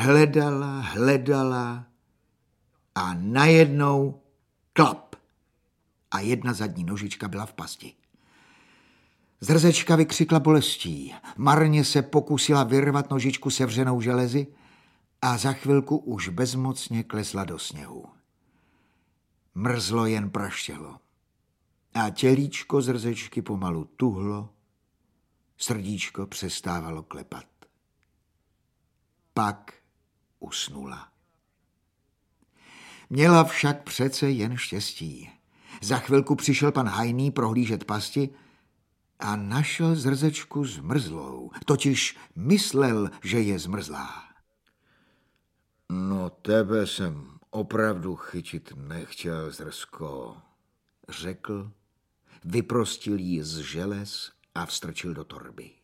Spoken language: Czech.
Hledala a najednou klap. A jedna zadní nožička byla v pasti. Zrzečka vykřikla bolestí. Marně se pokusila vyrvat nožičku sevřenou železy a za chvilku už bezmocně klesla do sněhu. Mrzlo jen praštělo. A tělíčko zrzečky pomalu tuhlo, srdíčko přestávalo klepat. Pak usnula. Měla však přece jen štěstí. Za chvilku přišel pan Hajný prohlížet pasti a našel zrzečku zmrzlou. Totiž myslel, že je zmrzlá. No tebe jsem opravdu chytit nechtěl, Zrsko, řekl, vyprostil jí z želez a vstrčil do torby.